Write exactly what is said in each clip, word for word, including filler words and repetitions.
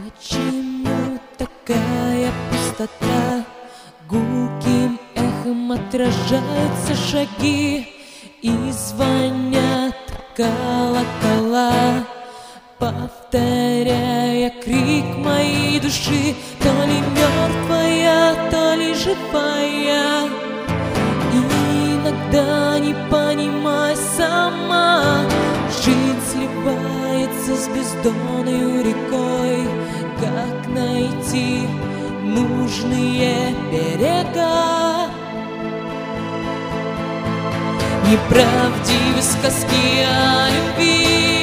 Почему такая пустота? Гулким эхом отражаются шаги и звонят колокола, повторяя крик моей души, то ли мертвая, то ли живая. И иногда, не понимая сама, жизнь сливается с бездонной рекой. Как найти нужные берега? Неправдивы сказки о любви,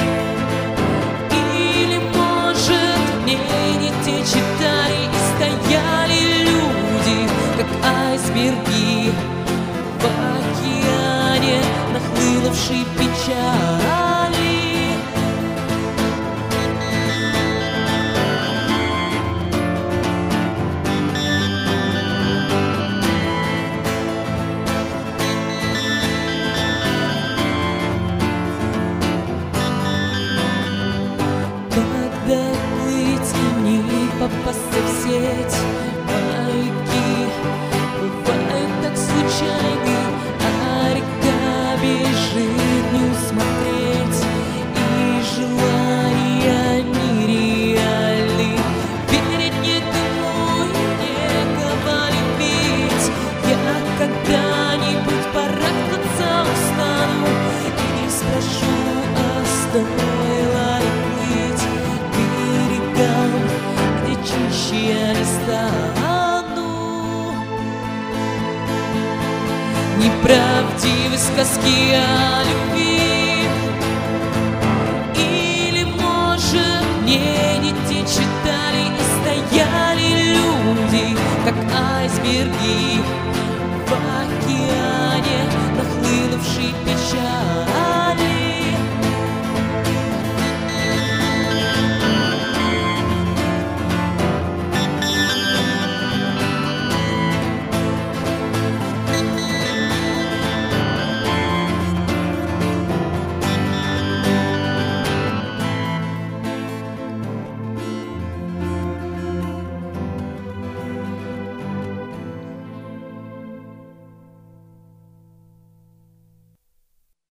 или, может, мне не те читали и стояли люди, как айсберги в океане нахлынувшей печали. Когда плыть и не попасться в сеть, маяки бывают так случайны, а река бежит не усмотреть, и желания нереальны. Верить некому и некого любить. Я когда-нибудь барахтаться устану и спрошу, а стоило ли плыть к берегам, где чище я не стану. Неправдивы сказки о любви, или, может, мне не те читали и стояли люди, как айсберги в океане нахлынувшей печали.